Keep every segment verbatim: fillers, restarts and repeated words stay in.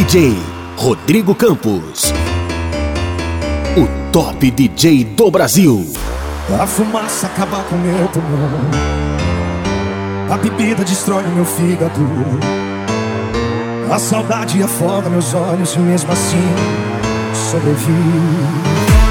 J Rodrigo Campos, o top D J do Brasil. A fumaça acaba com meu pulmão, a bebida destrói meu fígado, a saudade afoga meus olhos e mesmo assim sobrevivo.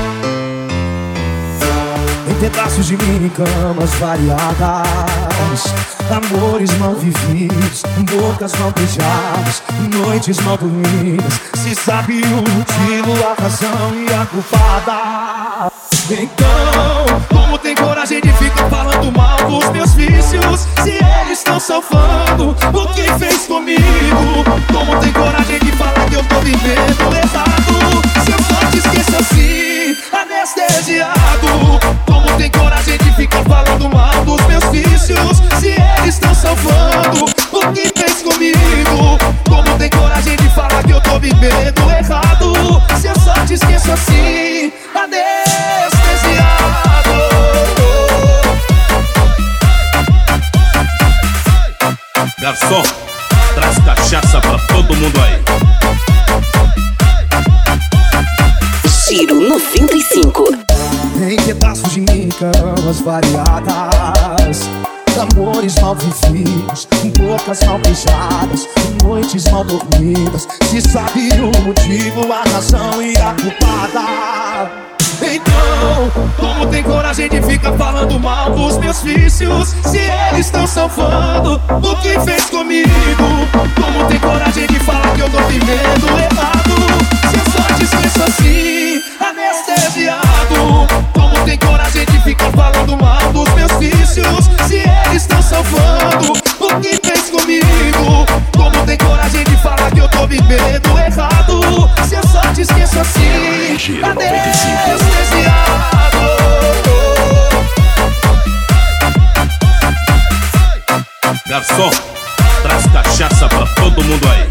Em pedaços de mim, em camas variadas, amores mal vividos, bocas mal beijadas, noites mal dormidas. Se sabe o motivo, a razão e a culpada. Então, como tem coragem de ficar falando mal dos meus vícios, se eles estão salvando o que fez comigo? Como tem coragem de falar que eu tô vivendo errado, se eu só te esqueço assim, anestesiado? Como tem coragem de ficar falando mal dos meus vícios, se eles estão salvando o que fez comigo? Como tem coragem de falar que eu tô vivendo errado, se eu só te esqueço assim, anestesiado? Garçom, traz cachaça pra todo mundo aí. Giro noventa e cinco. Em pedaços de mim, camas variadas, amores mal vividos, bocas mal beijadas, noites mal dormidas. Se sabe o motivo, a razão e a culpada. Então, como tem coragem de ficar falando mal dos meus vícios, se eles estão salvando o que fez comigo? Como tem coragem de falar que eu tô vivendo errado, se eu só te esqueço assim, anestesiado? Como tem coragem de ficar falando mal dos meus vícios, se eles estão salvando o que fez comigo? Como tem coragem de falar que eu tô vivendo errado, se eu só te esqueço assim, Giro noventa e cinco. anestesiado? Garçom, traz cachaça pra todo mundo aí.